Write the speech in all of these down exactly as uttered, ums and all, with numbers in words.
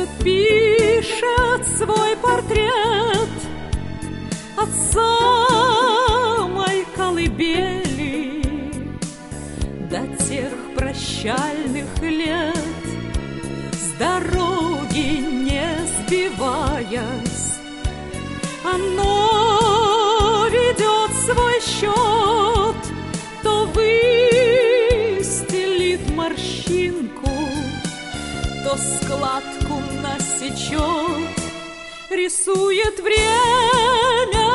пишет свой портрет от самой колыбели до тех прощальных лет, с дороги не сбиваясь, оно ведет свой счет, то выстелит морщинку, то складку насечет, рисует время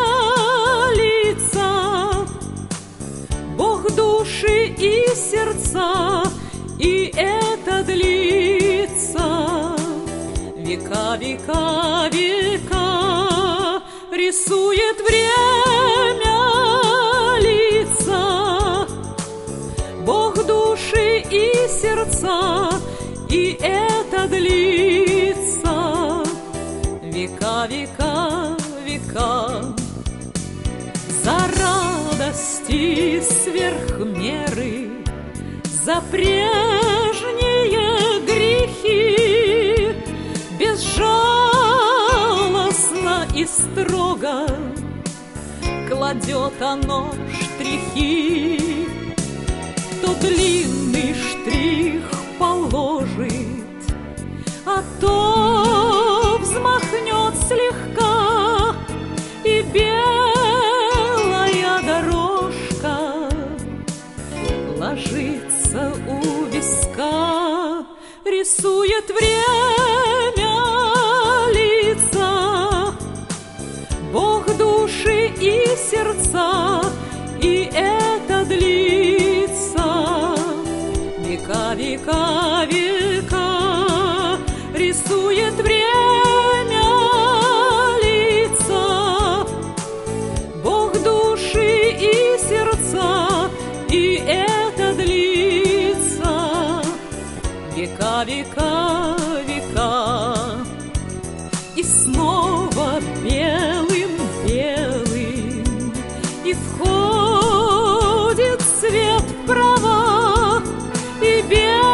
лица, Бог души и сердца, и это длится века, века, века. Рисует время лица, Бог души и сердца, и это длится века, века, века. За радости сверх меры, за прежние грехи, безжалостно и строго кладет оно штрихи. То длинный штрих положит, а то взмахнет слегка, и белая дорожка ложится у виска, рисует время лица, Бог души и сердца, и это длится века, века, века. Рисует время лица, Бог души и сердца, и это длится века, века, века. И снова белым, белым, и входит свет в права, и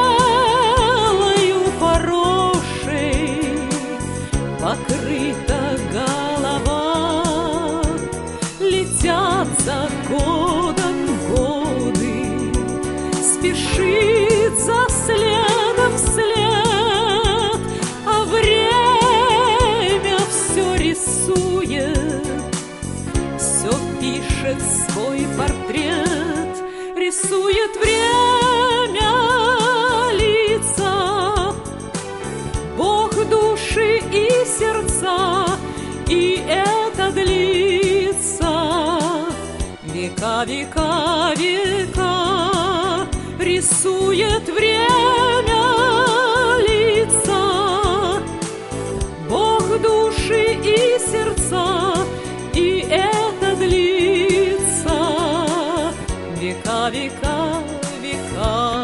белою порошей покрыта голова. Летят за годом годы, спешит за следом след, а время все рисует, все пишет свой портрет, рисует время лица, Бог души и сердца, и это длится века, века, века. Рисует время лица, Бог души и сердца, и это длится века, века, века.